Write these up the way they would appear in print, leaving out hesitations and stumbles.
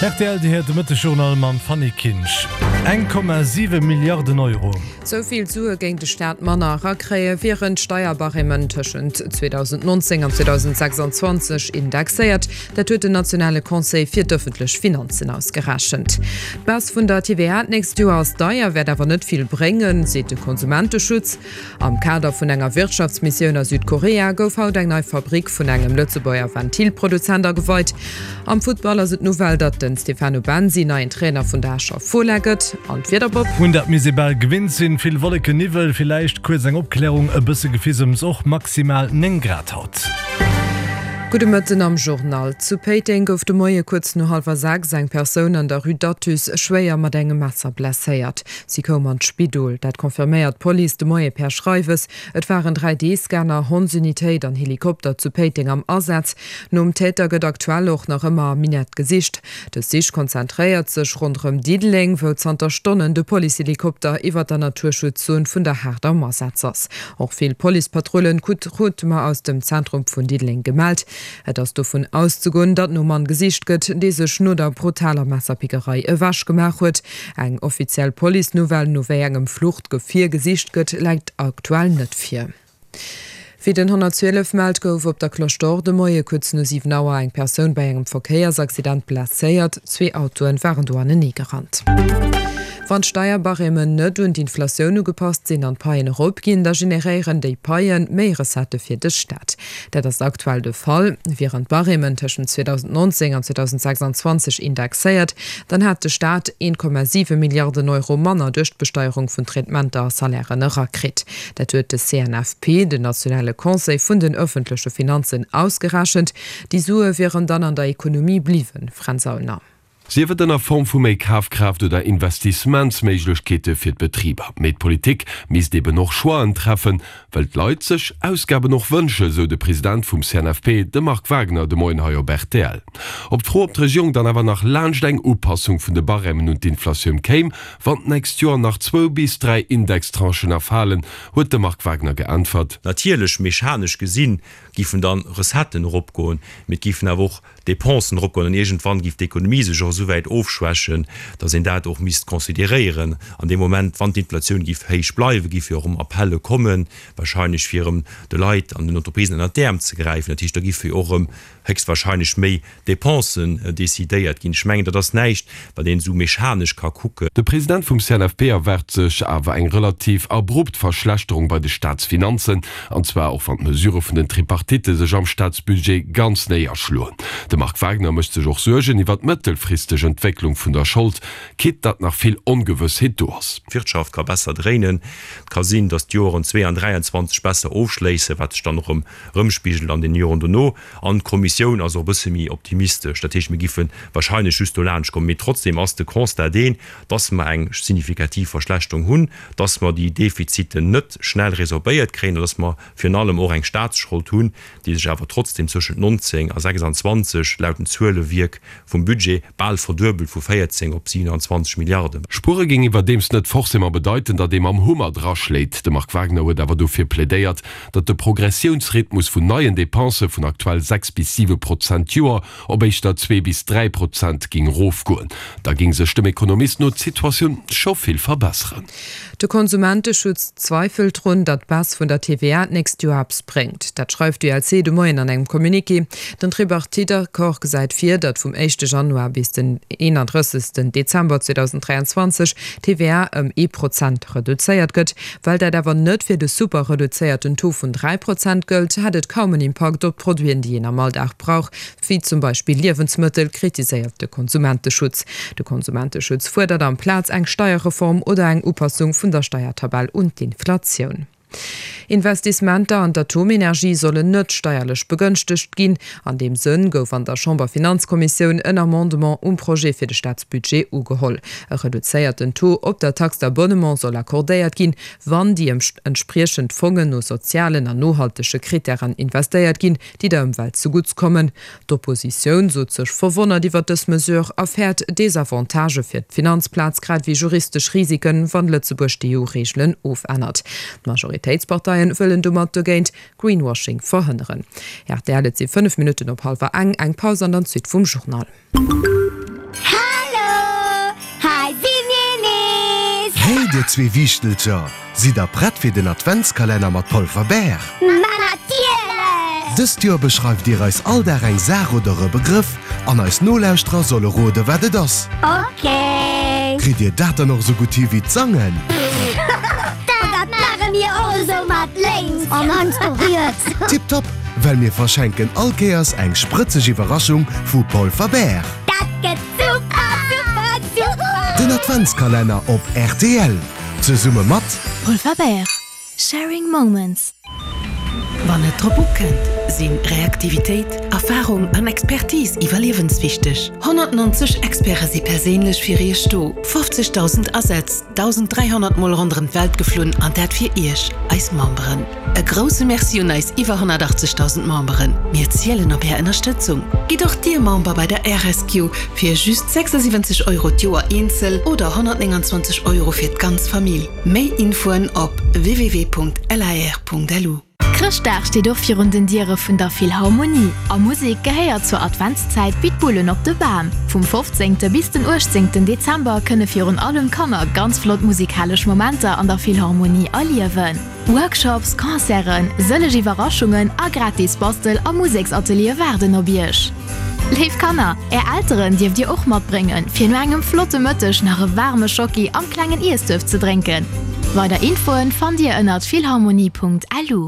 RTL die de Mittejournal man Fanny Kinsch. 1,7 Milliarden Euro. Soviel zu gegen de Staat Manara kree während Steuerbaremmen tschen 2019 und 2026 indexiert, der hue de nationale Conseil fir öffentlich Finanzen ausgeraschend. Bas vun der TVA nächst Jahr aus Steuer werd aber net viel bringen, se de Konsumentenschutz. Am Kader vun enger Wirtschaftsmission aus Südkorea gouf haut eng neue Fabrik vun engem Lützebauer Ventilproduzenter gewollt. Am Footballer sind Novel dat den Stefano Bansi neuen Trainer vun der Schau vorlegget an Wiederbob 100 Misebal gewinnt sinn viel wolleke Nivel vielleicht kurz eng Obklärung e bësse Gefisums och maximal 9 Grad haut. Gute Mëtten am Journal. Zu Peting gouf de Moie kurz no halber Sag seg Persoun an der Rue Datus schwéier mat engem Messer blesséiert. Sie kom an Spidol, dat konfirméiert Poli de Moie per Schreiwes. Et waren 3D-Scanner, Honsunitéit an Helikopter zu Peting am Ersatz. Nom Täter gët aktuell och noch immer Minet Gesicht. De Sich konzentréiert sech rundrem Diedling, wo 20 Stonnen de Polihelikopter iwwer der Naturschutzzon vun der Herder Marsetzers. Och viel Polipatrollen kut ma aus dem Zentrum vun Diedling gemeldt. Et ass davon auszugun, dat no man Gesicht gëtt, dese Schnudder brutaler Messerpikerei e wasch gemach huet. Eng offiziell Polinovell noé engem Flucht gefir Gesicht gëtt, legt aktuell net fir. Wie den 112 Meld gouf op der Klostor de Moie kurz no 7 Nauer eng Persoun bei engem Verkehrsaccident blesséiert, 2 Autoen waren do an nie gerannt. Wann Steuerbaremmen net und Inflationun gepasst sinn an Paien opgin, da generieren déi Paien Meeressätte fir de Stadt. Dat das aktuell de Fall, während Baremmen tschen 2019 an 2026 indexéiert, dann hat de Staat 1,7 Milliarden Euro Manner durch Besteuerung vun Treatmenter Salären rakrit. Dat huet de CNFP, de nationale Conseil vun den öffentliche Finanzen ausgeraschend, die Sue wären dann an der Ökonomie blieben, Franz Sauner. Sie wird in der Form von mehr Kaufkraft oder Investimentsmöglichkeiten für die Betriebe. Mit Politik müsst eben noch Schwaen treffen, weil die Leute sich Ausgaben noch wünschen, so der Präsident vom CNFP, der Marc Wagner, der Moinheuer Bertel. Ob die Regierung dann aber nach Landstein Anpassung von den Baremmen und der Inflation käme, wann nächstes Jahr nach 2 bis 3 Indextranchen erfallen, hat der Marc Wagner geantwortet. Natürlich mechanisch gesehen, gifen dann Resetten rupgehen, mit gifen aber auch Depensen rupgehen, und irgendwann gibt die Ökonomie sich auch so weit aufschwächen, dass sie das auch müsst konsiderieren. An dem Moment, wann die Inflation gibt, heich bleiben, gibt für Appelle kommen, wahrscheinlich für die Leute an den Unternehmen an der zu greifen. Natürlich, da gibt für auch höchstwahrscheinlich mehr Depensen dezidiert. Ich meine, das nicht, bei denen so mechanisch kann gucken. Der Präsident vom CNFP erwartet sich aber eine relativ abrupt Verschlechterung bei den Staatsfinanzen, und zwar auch von Mesuren von den Tripartite sich am Staatsbudget ganz näher schluen. Der Marc Wagner möchte sich auch sorgen über die mittelfristige Entwicklung von der Schuld, geht das nach viel Ungewissheit durch. Die Wirtschaft kann besser drehen, kann sehen, dass die Jahren 2023 besser aufschließen, was dann noch rumspiegelt an den Jahren danach. An die Kommission also ein bisschen mehr optimistisch. Das heißt, wir geben wahrscheinlich just kommen mit trotzdem aus der Konstat den, dass wir eine signifikative Verschlechterung haben, dass wir die Defizite nicht schnell resorbiert kriegen, dass wir für allem auch eine Staatsschuld tun, die sich aber trotzdem zwischen 19 und 26 laut dem Zuelewirk vom Budget bald verdoppelt von 14 auf 27 Milliarden. Spure gegenüber dem es nicht forcément bedeuten, dass dem am Hummer draschlägt. Der Marc Wagner hat aber dafür plädiert, dass der Progressionsrhythmus von neuen Depensen von aktuell 6 bis 7% Jahr, ob ich da 2 bis 3% ging raufgehen. Da ging sich dem Ökonomist nur die Situation schon viel verbessern. Der Konsumentenschutz zweifelt rund, dass Bas von der TVA nächstes Jahr abspringt. Das schreibt die LC de Moyen an einem Kommuniqué. Den Tripartiter Koch seit 4, dass vom 1. Januar bis den 31. Dezember 2023 TVA um 1% reduziert wird, weil der aber nicht für den super reduzierten Taux von 3% gilt, hat es kaum einen Impact auf Produkte, die in einem Alltag braucht, wie zum Beispiel Lebensmittel, kritisiert der Konsumentenschutz. Der Konsumentenschutz fordert am Platz eine Steuerreform oder eine Anpassung von der Steuertabelle und die Inflation. Investissementer an der Atomenergie sollen nicht steuerlich begünstigt gehen. An dem Sinn gouf an der Chamberfinanzkommission ein Amendement Projekt für das Staatsbudget ugeholt. Ein reduzierten Taux op der Tax d'Abonnement soll akkordiert gehen, wann die entsprechend Fonds nur sozialen und nachhaltige Kriterien investiert gehen, die der Umwelt zugutekommen. Die Opposition so sich verwundert über das Mesure erfährt Desavantage für den Finanzplatz, gerade wie juristisch Risiken, wann Lützeburg die EU-Regeln aufändert. Majoritätsparteien wollen dummergehend Greenwashing verhindern. Ja, der hat sie 5 Minuten op halb eng Pause an den Süd vom Journal. Dir 2 Wichtelger. Si der Brett fir den Adventskalender mat Pulverbär. Dës Dir beschreift Dir als all der eng Sach oder Begriff an als Noläustra solle Rode werde das. Okay. Kriet Dir dat noch so gut wie zangen? Tipptopp, well mir verschenken Alkeers eng spritzeg Überraschung vu Paul Faber. Den Adventskalender op RTL. Ze Summe mat Paul Faber. Sharing Moments. Wann et Tropo kennt, sinn Reaktivitéit, Erfahrung an Expertise iwwerlewenswichtech. 190 Experte si perélech fir ihr Sto, 50.000 Ersetz, 1300 Mol rondren Welt geflohen an dat fir Ich, als Memberen. E grosse Merciun als iwwer 180.000 Memberen. Mir zielen op her Unterstützung. Gi doch Dir Member bei der RSQ fir just 76 € Joer Einzel oder 129 € fir d ganz Familie. Mei Infoen op www.lir.lu. Christach steht auf für den Tiere von der Philharmonie. A Musik gehört zur Adventszeit Bitbullen op de Bahn. Vom 15. bis den 18. Dezember können für allem Kanner ganz flott musikalisch Momente an der Philharmonie erleben. Workshops, Konzeren, solche Überraschungen a gratis Bastel am Musiksatelier werden obiersch. Lief Kanner, Älteren dürft ihr auch mitbringen, für nur einem flotte Müttisch nach einem warmen Schoki am kleinen Eisdüft zu trinken. Weiter Infoen fand ihr in philharmonie.lu.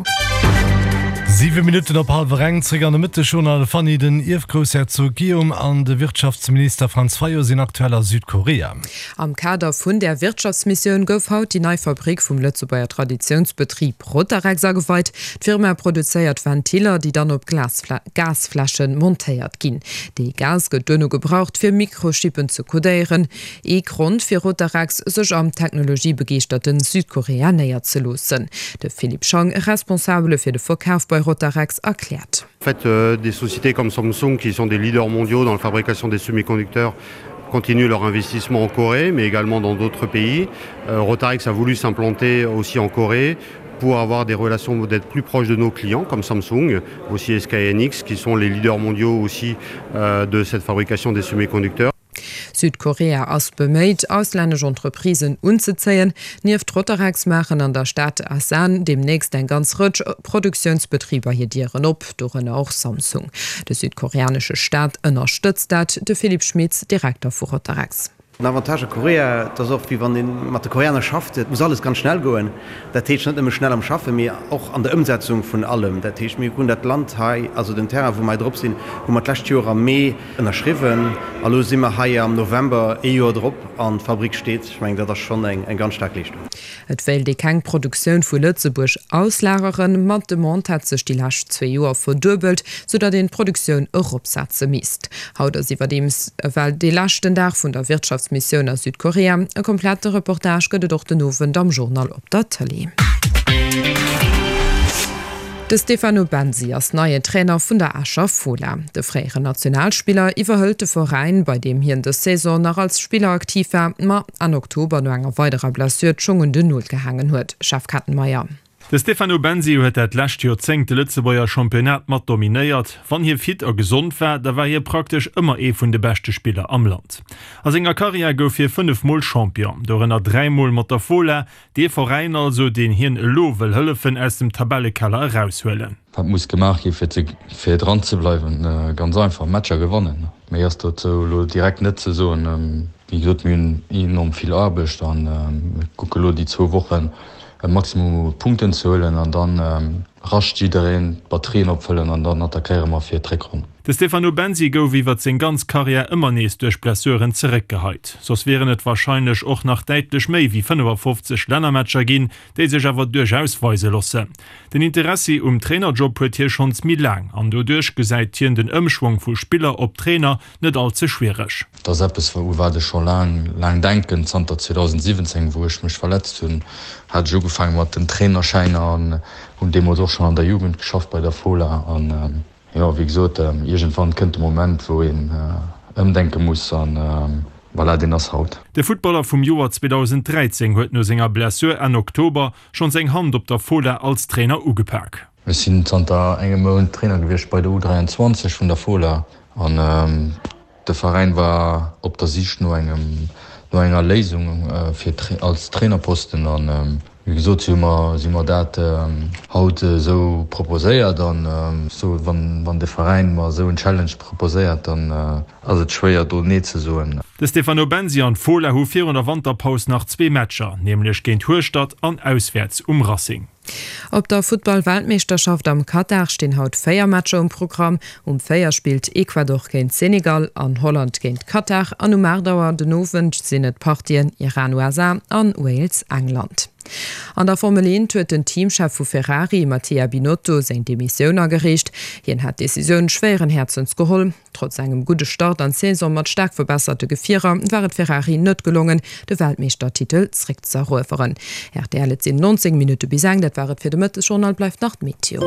7 Minuten op halb Rangträger an der Mitte schon alle Fanny den Großherzog Guillaume an de Wirtschaftsminister Franz Fayot sind aktueller Südkorea. Am Kader vun der Wirtschaftsmission gouf haut die neue Fabrik vum Lützebauer Traditionsbetrieb Rotarex geweiht. Die Firma produziert Ventiler, die dann op Gasflaschen montiert gin. Die Gas get dünne gebraucht fir Mikrochippen zu kodieren. Grund fir Rotarex sech am technologiebegeerten Südkorea näher zu losen. De Philipp Chang, responsable fir de Verkauf bei Rotarex erklärt. En fait, des sociétés comme Samsung, qui sont des leaders mondiaux dans la fabrication des semi-conducteurs, continuent leur investissement en Corée, mais également dans d'autres pays. Rotarex a voulu s'implanter aussi en Corée pour avoir des relations d'être plus proches de nos clients, comme Samsung, aussi SK hynix, qui sont les leaders mondiaux aussi de cette fabrication des semi-conducteurs. Südkorea ass bemméit ausländische Entreprisen unzuzeien, nieft Rotarex machen an der Stadt Asan demnächst ein ganz rutsch Produktionsbetrieber hier dieren op, doren auch Samsung. De südkoreanische Staat unterstützt dat, de Philipp Schmitz, Direktor vu Rotarex. Avantage Korea, das auch wie wann den mat Koreaner schafft, muss alles ganz schnell goen. Der Tisch nicht immer schnell am Schaffe, mir auch an der Umsetzung von allem. Der Tisch mir kun dat Land hai, also den Terra, wo mai drop sind, wo man last Jahr am Mai erschriven, allo sind wir hai am November EU drop an Fabrik steht. Ich meine, das schon ein ganz stark Lichtung. Et will die kein Produktion vu Lützeburg auslageren, mat de Mont hat sich die last 2 Jahre verdoppelt, so dat den Produktion Europasatze misst. Haut sie war dem, weil die lasten Dach von der Wirtschaftsmission aus Südkorea, eine komplette Reportage gëtt doch den Nowen am Journal op der Tele. De Stefano Benzi als neue Trainer vun der Ascher Fola. De freiere Nationalspieler iwwerhëlte Verein, bei dem hier in der Saison noch als Spieler aktiv war, ma an Oktober no enger weiterer Blessur schon de Null gehangen huet. Schaffkattenmeier. De Stefano Benzi huet et lächt Jo zeng de Lützebauer Championat mat dominéiert. Wann hier fit a gesund war, da war hier praktisch immer vun de beste Spieler am Land. As enger Karriere gouf fir 5 Mal Champion, dorennner 3 Mal mat der Fola, de Verein also den hien Lowel hëllefen aus dem Tabellekeller raushhöllen. Dat muss gemacht fir dran ze bleiwen, ganz einfach Matscher gewonnen. Me erst direkt net ze so wie gott myn enorm viel Arbecht an Kukelo die 2 Wochen. Maximum Punkten zu holen und dann rasch die Batterien opfüllen und dann attackieren wir 4 Treckern. De Stefano Benzi gouf iwwer seg ganz Karriere immer nees durch Blessuren zurückgehalt. Sos wären et wahrscheinlich auch nach deitlich méi wie 55 Lännermatscher gin, déi sech awer durchausweise losse. Den Interesse Trainerjob huet hier schons mi lang, an dodurch gesäit hien den Ömschwung vu Spieler op Trainer net allzu schwerisch. Das war schon lang denken 2017, wo ich mich verletzt hun, hat jo gefangen wat den Trainerscheiner an und dem doch schon an der Jugend geschafft bei der Fola an. Ja, wie gesagt, irgendwann könnte Moment, wo ihn umdenken muss an weil den das haut. Der Footballer vom Juar 2013 huet no senger Blessur an Oktober schon seg Hand op der Fola als Trainer ugepackt. Wir sind an der engem Trainer gewicht bei der U23 von der Fola an der Verein war op der sich nur engem no enger Lesung als Trainerposten an so immer dat haut so proposéiert dann so wann de Verein mal so ein Challenge proposéiert dann as schwéier do net ze soen. De Stefano Benzi an Foler hu 400 Wanderpaus nach 2 Matscher, nämlich géint Hurstadt an auswärts Rassing. Op der Football-Weltmeisterschaft am Katar stehen haut Feiermatscher im Programm. Feier spielt Ecuador gegen Senegal, an Holland gegen Katar, an Mardauer den Owen sinnet Partien Iran USA an Wales England. An der Formel 1 huet den Teamchef vu Ferrari Mattia Binotto se Demissioner gerecht. Hien hat Deciioun schweren Herzens geholl. Trotz engem gute Start an Saison mat stark verbesserte Gevierer waret Ferrari net gelungen, de Weltmeistertitel zrick zerruferen. Der let 90 Minuten bis dat waret fir de Mëtte Journal bleif nach Meteo.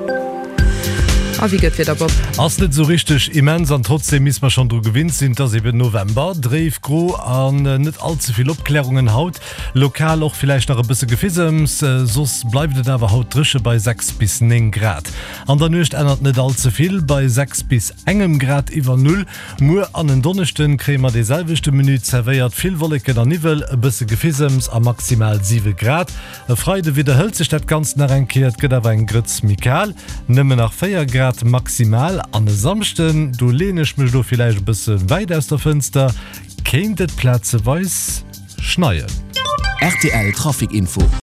Ass net so richtig immens an trotzdem miss man schon du gewinnt sind das eben November Dreif gro an net allzu viel Abklärungen haut lokal auch vielleicht noch ein bisschen Gefissems sos bleibt dawer haut drische bei 6 bis 9 Grad an der nicht ändert net allzu viel bei 6 bis engem Grad über 0 nur an den Donnerchten krämer dieselbechte Menü zerveiert viel Wolke der Nivel bisschen Gefissems a maximal 7 Grad Freude wieder höllt sich dat ganz nachrenkiert geht aber ein Gritz Michael nimme nach 4 Grad maximal an den samsten du lehnest mich du vielleicht ein bisschen weit aus der Fenster kennt Plätze weiß schneien RTL Trafikinfo